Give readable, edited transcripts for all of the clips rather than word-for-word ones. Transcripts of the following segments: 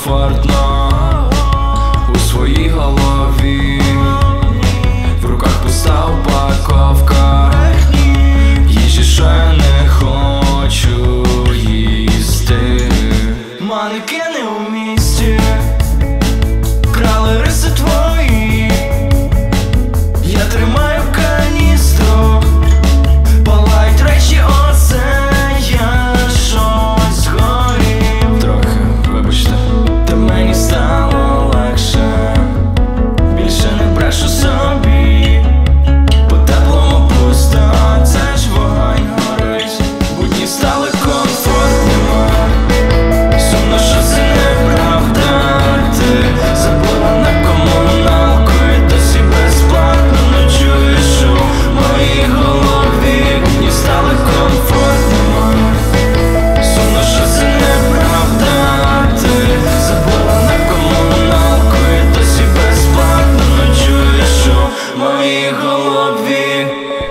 комфортно у своїй голові, в руках пуста упаковка їжі, ще не хочу їсти. Манекени у місті крали риси твої, я тримаю каністру, палають речі, оце я щось згорів. Трохи, вибачте, та мені стало легше, більше не брешу собі, по теплому пусто, це ж вогонь горить. Будні стали комфортними, сумно, що це неправда. Ти забула на комуналку і досі безплатно ночуєш у моїй голові. Будні стали комфортними, сумно, що це неправда. Ти забула на комуналку і досі безплатно ночуєш у моїй голові.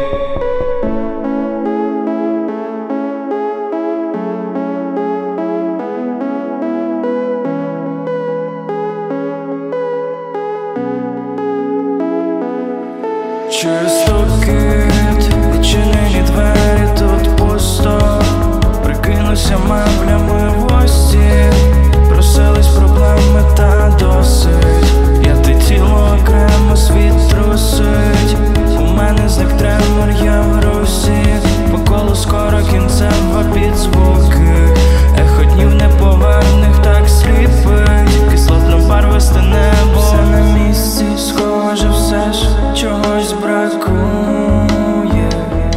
Чую стукіт, відчинені двері, тут пусто. Прикинуся меблями в гості, просились проблеми та досить. Я те тіло окремо, світ трусить. У мене зник тремор, я в русі, по колу скоро кінцева підзвуки. Ехо днів неповерних так сліпить, кислотно-барвисте небо все на місці, схоже все ж чогось бракує,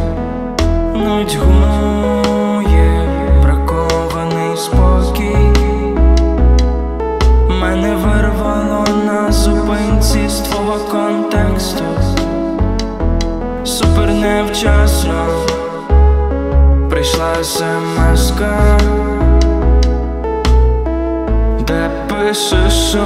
нудьгує, бракований спокій. Мене вирвало на зупинці з твого контексту, супер невчасно прийшла смс-ка, де пишеш, що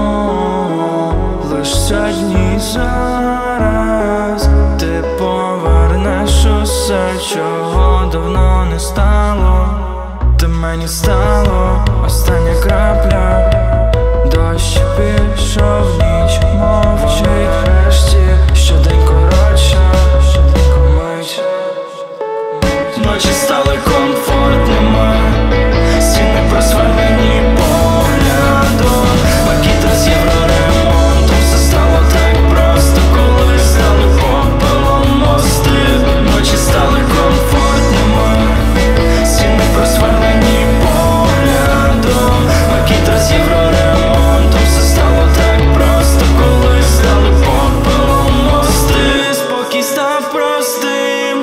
лиш сьогодні зараз ти повернеш усе, чого давно не стало. Ти мені стало остання крапля, дощ пішов, ніч мовчить. Нарешті щодень коротша, мить. Ночі стали комфортними, стіни просверлені поглядом, пакет з євроремонтом. Все стало так просто, коли стали попелом мости. Ночі стали комфортними, стіни просверлені поглядом, пакет з євроремонтом. Все стало так просто, коли стали попелом мости. Спокій став простим,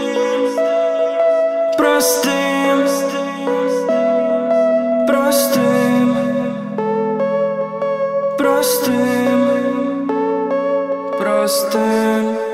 простим, простим, простим, простим.